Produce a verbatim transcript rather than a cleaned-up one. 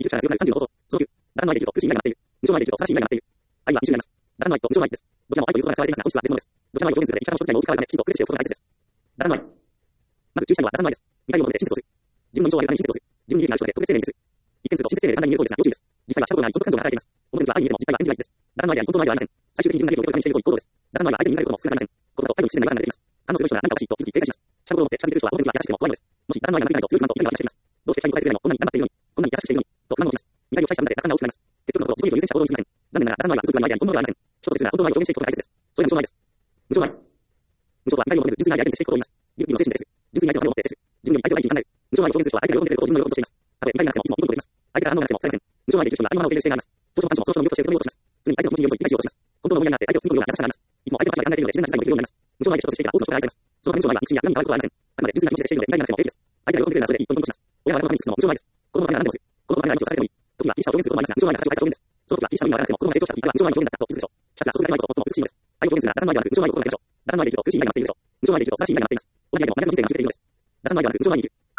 者が強くなるさんじゅうの方法。そのきゅう、打算の相手と苦しみがなっている。無償の相手と正しい意味がなっている。愛はに種類あります。打算の相手と無償の相手です。どちらも愛という言葉が使われていますが、本質は別物です。どちらの愛を表現する上で、生き方の一つでも大きく変わるため、きちんと区別しておくことが大切です。打算の愛。まず、中心の愛は打算の愛です。二回を求めて親切をする。自分の無償の愛のために親切をする。自分に利益がある人で特別丁寧にする。一見すると親切丁寧で簡単に見える通りですが、要注意です。実際はしたことがない一目感情が働いています。表向きは愛に見えても実態は演じる愛です。打算の愛であり、本当の愛ではありません。最終的に自分が利益を得るためにしている行為、行動です。打算の愛は相手に見られることも少なくありません。このことと愛の不自然な違和感が出ています。反応する人が何かおかしいと気づき警戒します。したことを持って近づける人は表向きは優しくても怖いのです。もし打算の愛がなくないと強い不満と怒りが発しています。どうして社員を変えてくれないの、こんなに頑張っているのに、こんなに優しくしているのに、と不満を持ちます。見返りを期待した分だけ楽観が大きくなります。結局のところ、自己利益を優先した行動にすぎません。残念ながら、打算の愛は通常の愛であり、本当の愛ではありません。人と別な本当の愛を表現していくことが大切です。それが無償の愛です。無償の愛。無償とは見返りを求めず、純粋な愛で相手に接していくことを言います。義務の精神です。純粋に相手の愛を持って接する。自分より相手を愛に考える。無償の愛を表現する人は相手が喜んでくれることを自分の喜びとしています。たとえ見返りがなくても、いつもいいことできます。相手から反応がなくても使えません。無償の愛で生きる人にはありのままを受け入れる姿勢があります。当初も感謝も少々の魅力として受け止めようとします。常に相手の気持ちに寄り添い理解しようとします。本当の思いやりがあって相手を包むような優しさがあります。いつも相手の価値が考えているので自然な理解もできるようになります。無償の愛で人としていたら多くの人が愛されます。そのため無償の愛は肉親や何に変わることはありません。あくまで純粋な気持ちで接しているので見返りがなくても平気です。相手が喜んでくれるならそれでいいとニコニコします。親は親のために尽くすのも無償の愛です。子供のためなら何でもする。子供のためなら何をさせてもいい。時には厳しさを表現することもありますが、無償の愛が形を変えた表現です。その時は厳しさの意味がわからなくても子供が成長した時、あれは無償の愛の表現だったと気づくでしょう。しかしそれだけの愛こそ最も美しいのです。愛を表現するなら打算の愛ではなく無償の愛を心がけましょう。打算の愛で生きると苦しい意味がなっているでしょう。無償の愛で生きると正しい意味がなっています。同じ意味でも真逆の人生に導けているのです。打算の愛ではなく無償の愛に生きる。